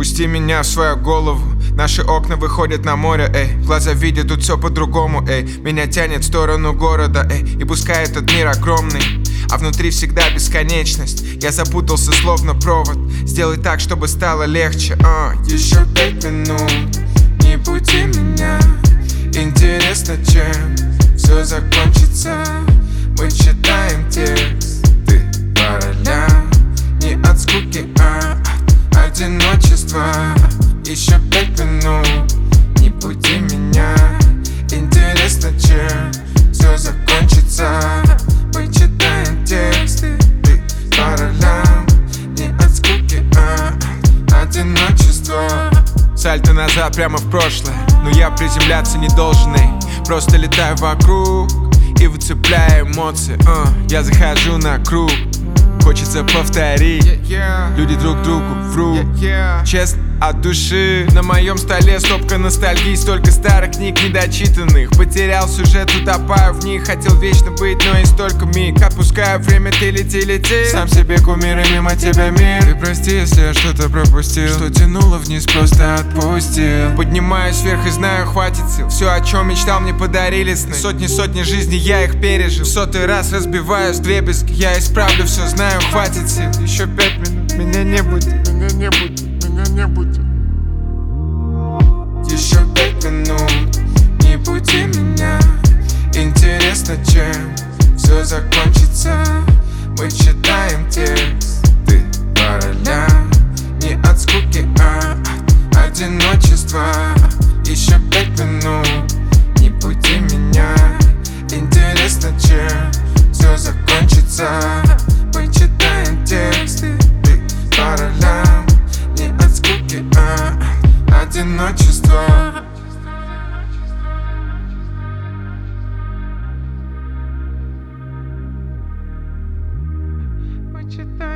Пусти меня в свою голову. Наши окна выходят на море, эй. Глаза видят тут все по-другому, эй. Меня тянет в сторону города, эй. И пускай этот мир огромный, а внутри всегда бесконечность. Я запутался словно провод. Сделай так, чтобы стало легче. Еще 5 минут, не буди меня. Интересно, чем все закончится. Мы читаем тексты по ролям. Не от скуки, а от одиночества. Еще 5 минут, не буди меня. Интересно, чем все закончится. Мы читаем тексты по ролям. Не от скуки, а от одиночества. Сальто назад прямо в прошлое, но я приземляться не должен, эй. Просто летаю вокруг и выцепляю эмоции. Я захожу на круг, хочется повторить. Люди друг другу врут, честно, от души. На моем столе стопка ностальгии, столько старых книг недочитанных. Потерял сюжет, утопаю в них. Хотел вечно быть, но и столько миг. Отпускаю время, ты лети. Сам себе кумир и мимо тебя мир. Ты прости, если я что-то пропустил. Что тянуло вниз, просто отпустил. Поднимаюсь вверх и знаю, хватит сил. Все, о чем мечтал, мне подарили сны. Сотни жизней я их пережил. В 100-й раз разбиваюсь вдребезги. Я исправлю все, знаю, хватит сил. Еще 5 минут, меня не будет. Еще 5 минут, не буди меня. Интересно, чем все закончится. Мы читаем тексты по ролям. Не от скуки, а от одиночества. Еще 5 минут, не буди меня. Интересно, чем все закончится. Мы читаем тексты по ролям. Не от скуки, а от одиночества. Мы читаем